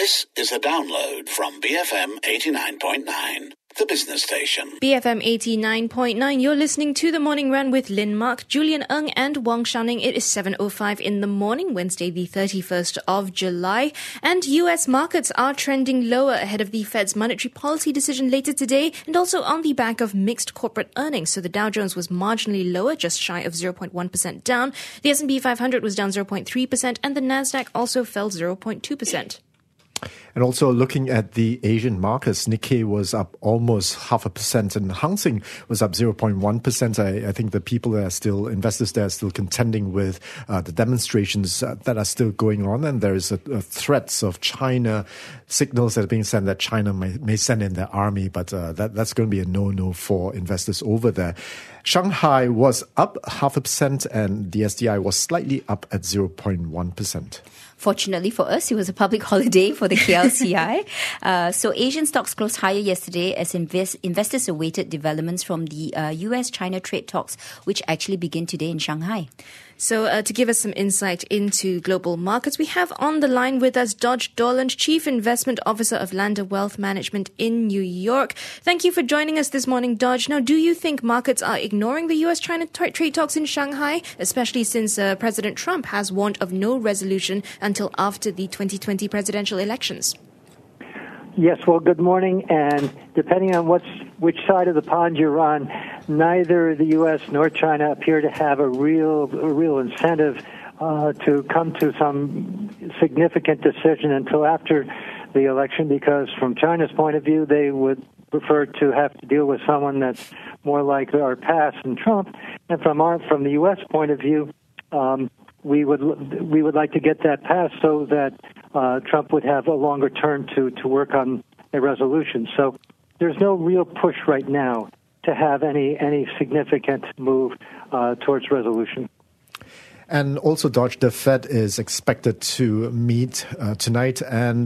This is a download from BFM 89.9, the business station. BFM 89.9, you're listening to The Morning Run with Lin Mark, Julian Ng and Wong Shanning. It is 7:05 in the morning, Wednesday the 31st of July. And US markets are trending lower ahead of the Fed's monetary policy decision later today and also on the back of mixed corporate earnings. So the Dow Jones was marginally lower, just shy of 0.1% down. The S&P 500 was down 0.3% and the Nasdaq also fell 0.2%. And also looking at the Asian markets, Nikkei was up almost 0.5% and Hang Seng was up 0.1%. I think the people that are still, investors there are still contending with the demonstrations that are still going on. And there is threats of China, signals that are being sent that China may send in their army, but that's going to be a no-no for investors over there. Shanghai was up 0.5% and the SDI was slightly up at 0.1%. Fortunately for us, it was a public holiday for the KLCI. So Asian stocks closed higher yesterday as investors awaited developments from the US-China trade talks, which actually begin today in Shanghai. So to give us some insight into global markets, we have on the line with us Dodge Dorland, Chief Investment Officer of Lander Wealth Management in New York. Thank you for joining us this morning, Dodge. Now, do you think markets are ignoring the US-China trade talks in Shanghai, especially since President Trump has warned of no resolution until after the 2020 presidential elections? Yes, well, good morning. And depending on which side of the pond you're on, neither the U.S. nor China appear to have a real incentive to come to some significant decision until after the election, because from China's point of view, they would prefer to have to deal with someone that's more like our past than Trump. And from the U.S. point of view, we would like to get that passed so that Trump would have a longer term to work on a resolution. So there's no real push right now to have any significant move towards resolution. And also, Dodge, the Fed is expected to meet tonight and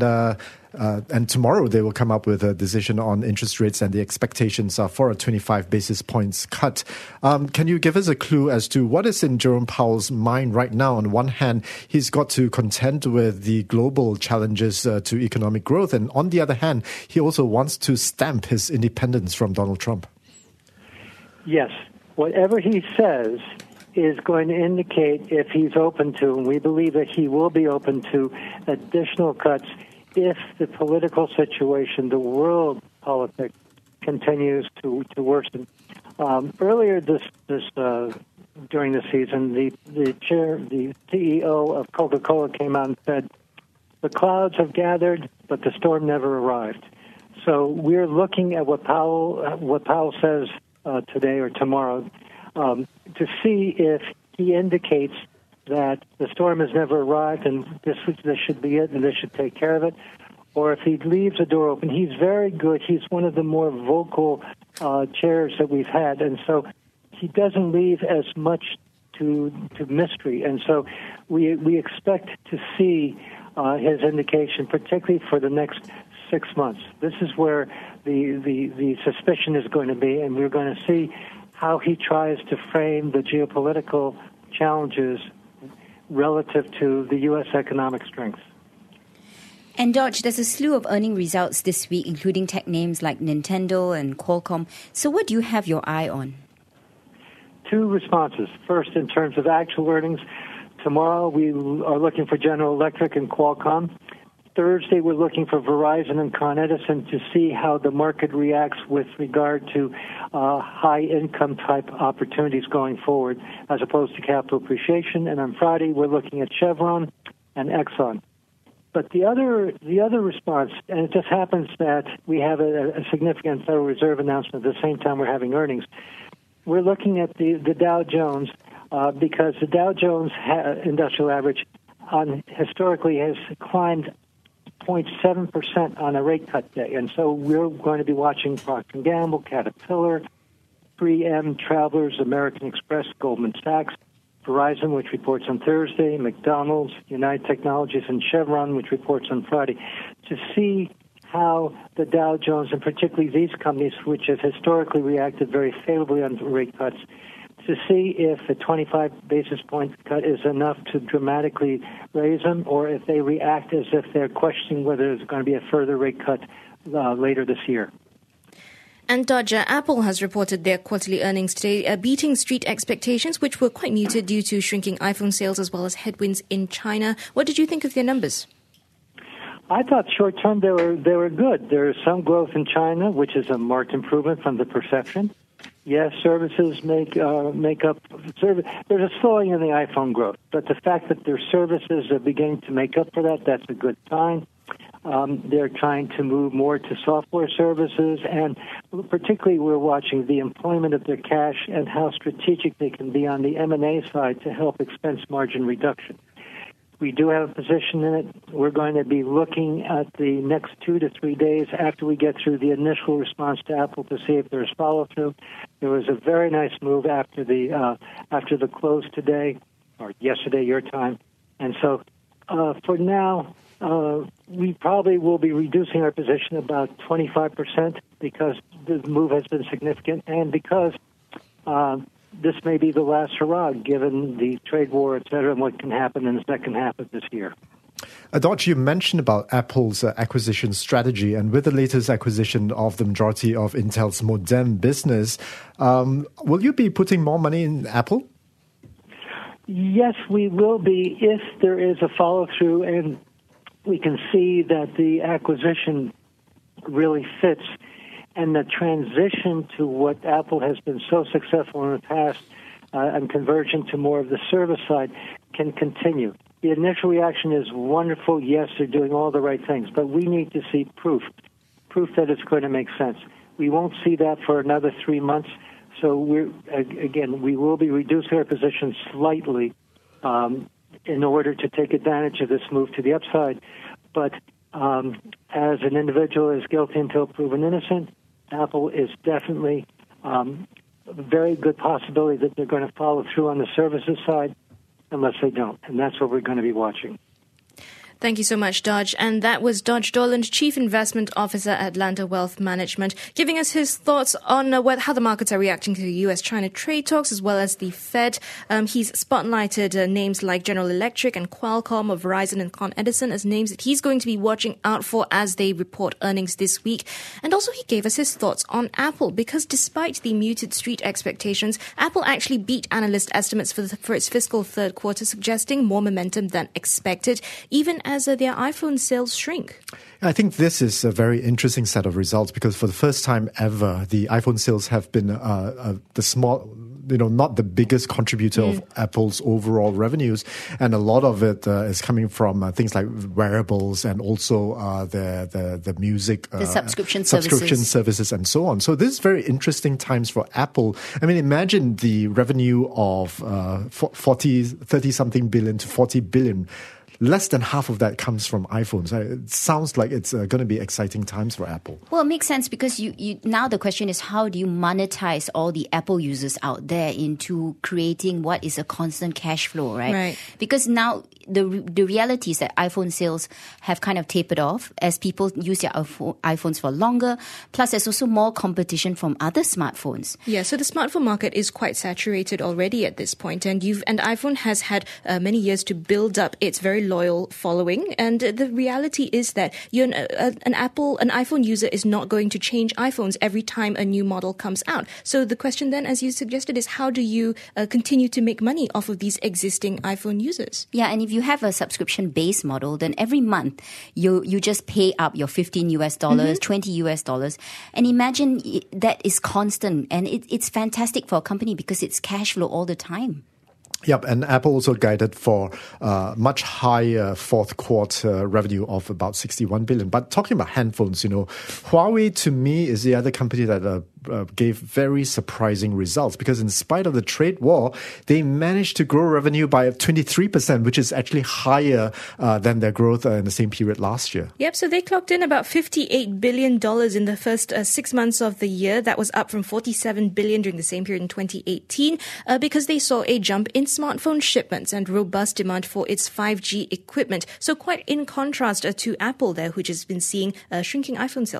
tomorrow they will come up with a decision on interest rates, and the expectations are for a 25 basis points cut. Can you give us a clue as to what is in Jerome Powell's mind right now? On one hand, he's got to contend with the global challenges to economic growth, and on the other hand, he also wants to stamp his independence from Donald Trump. Yes. Whatever he says is going to indicate if he's open to, and we believe that he will be open to, additional cuts if the political situation, the world politics, continues to worsen. Earlier this during the season, the CEO of Coca-Cola came out and said, "The clouds have gathered, but the storm never arrived." So we're looking at what Powell says today or tomorrow to see if he indicates that the storm has never arrived and this should be it and this should take care of it, or if he leaves the door open. He's very good. He's one of the more vocal chairs that we've had, and so he doesn't leave as much to mystery. And so we expect to see his indication, particularly for the next 6 months. This is where the suspicion is going to be, and we're going to see how he tries to frame the geopolitical challenges relative to the U.S. economic strength. And Dodge, there's a slew of earning results this week, including tech names like Nintendo and Qualcomm. So what do you have your eye on? Two responses. First, in terms of actual earnings, tomorrow we are looking for General Electric and Qualcomm. Thursday, we're looking for Verizon and Con Edison to see how the market reacts with regard to high-income type opportunities going forward, as opposed to capital appreciation. And on Friday, we're looking at Chevron and Exxon. But the other response, and it just happens that we have a significant Federal Reserve announcement at the same time we're having earnings. We're looking at the Dow Jones because the Dow Jones industrial average historically has climbed 0.7% on a rate cut day. And so we're going to be watching Procter & Gamble, Caterpillar, 3M, Travelers, American Express, Goldman Sachs, Verizon, which reports on Thursday, McDonald's, United Technologies, and Chevron, which reports on Friday, to see how the Dow Jones, and particularly these companies, which have historically reacted very favorably on rate cuts, to see if a 25 basis point cut is enough to dramatically raise them, or if they react as if they're questioning whether there's going to be a further rate cut later this year. And Dodge, Apple has reported their quarterly earnings today, beating street expectations, which were quite muted due to shrinking iPhone sales as well as headwinds in China. What did you think of their numbers? I thought short term they were good. There is some growth in China, which is a marked improvement from the perception. Yes, services make up. There's a slowing in the iPhone growth, but the fact that their services are beginning to make up for that, that's a good sign. They're trying to move more to software services, and particularly we're watching the employment of their cash and how strategic they can be on the M&A side to help expense margin reduction. We do have a position in it. We're going to be looking at the next 2 to 3 days after we get through the initial response to Apple to see if there's follow-through. There was a very nice move after the close today, or yesterday, your time. And so for now, we probably will be reducing our position about 25% because the move has been significant and because this may be the last hurrah given the trade war, et cetera, and what can happen in the second half of this year. Dodge, you mentioned about Apple's acquisition strategy, and with the latest acquisition of the majority of Intel's modem business, will you be putting more money in Apple? Yes, we will be if there is a follow-through and we can see that the acquisition really fits and the transition to what Apple has been so successful in the past and conversion to more of the service side can continue. The initial reaction is wonderful. Yes, they're doing all the right things, but we need to see proof that it's going to make sense. We won't see that for another 3 months. So we will be reducing our position slightly in order to take advantage of this move to the upside. But as an individual is guilty until proven innocent, Apple is definitely a very good possibility that they're going to follow through on the services side unless they don't. And that's what we're going to be watching. Thank you so much, Dodge. And that was Dodge Dorland, Chief Investment Officer at Atlanta Wealth Management, giving us his thoughts on how the markets are reacting to the U.S.-China trade talks as well as the Fed. He's spotlighted names like General Electric and Qualcomm, or Verizon and Con Edison as names that he's going to be watching out for as they report earnings this week. And also he gave us his thoughts on Apple, because despite the muted street expectations, Apple actually beat analyst estimates for its fiscal third quarter, suggesting more momentum than expected, even as their iPhone sales shrink. I think this is a very interesting set of results because for the first time ever, the iPhone sales have been the small, not the biggest contributor of Apple's overall revenues. And a lot of it is coming from things like wearables and also the music. The subscription services and so on. So this is very interesting times for Apple. I mean, imagine the revenue of 30-something billion to 40 billion. Less than half of that comes from iPhones. It sounds like it's going to be exciting times for Apple. Well, it makes sense because you now the question is how do you monetize all the Apple users out there into creating what is a constant cash flow, right? Right. Because now the reality is that iPhone sales have kind of tapered off as people use their iPhones for longer. Plus, there's also more competition from other smartphones. Yeah, so the smartphone market is quite saturated already at this point, and iPhone has had many years to build up its very loyal following. And the reality is that an iPhone user is not going to change iPhones every time a new model comes out. So the question then, as you suggested, is how do you continue to make money off of these existing iPhone users? Yeah, and if you have a subscription-based model, then every month you just pay up your $15 US, $20 US, and imagine that is constant, and it's fantastic for a company because it's cash flow all the time. Yep, and Apple also guided for much higher fourth quarter revenue of about 61 billion. But talking about handphones, Huawei to me is the other company that gave very surprising results because in spite of the trade war, they managed to grow revenue by 23%, which is actually higher than their growth in the same period last year. Yep, so they clocked in about $58 billion in the first 6 months of the year. That was up from $47 billion during the same period in 2018 because they saw a jump in smartphone shipments and robust demand for its 5G equipment. So quite in contrast to Apple there, which has been seeing shrinking iPhone sales.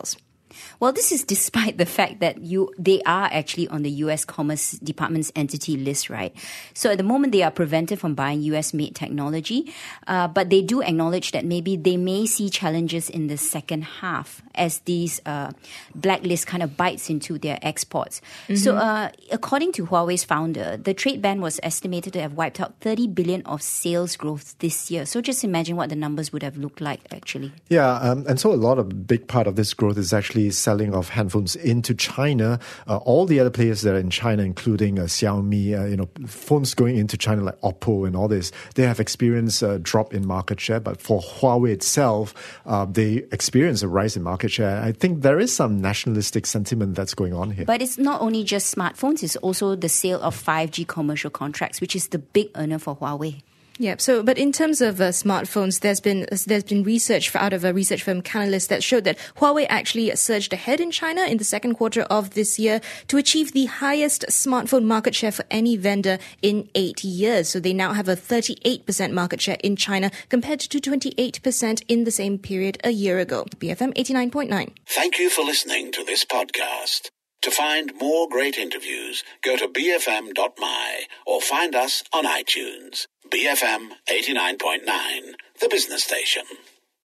Well, this is despite the fact that they are actually on the U.S. Commerce Department's entity list, right? So at the moment, they are prevented from buying U.S.-made technology, but they do acknowledge that maybe they may see challenges in the second half as these blacklist kind of bites into their exports. Mm-hmm. So according to Huawei's founder, the trade ban was estimated to have wiped out 30 billion of sales growth this year. So just imagine what the numbers would have looked like, actually. Yeah, and so a big part of this growth is actually selling of handphones into China. All the other players that are in China, including Xiaomi, phones going into China like Oppo and all this, they have experienced a drop in market share. But for Huawei itself, they experience a rise in market share. I think there is some nationalistic sentiment that's going on here. But it's not only just smartphones, it's also the sale of 5G commercial contracts, which is the big earner for Huawei. Yeah. So, but in terms of smartphones, there's been research out of a research firm Canalys that showed that Huawei actually surged ahead in China in the second quarter of this year to achieve the highest smartphone market share for any vendor in 8 years. So they now have a 38% market share in China compared to 28% in the same period a year ago. BFM 89.9. Thank you for listening to this podcast. To find more great interviews, go to bfm.my or find us on iTunes. BFM 89.9, the business station.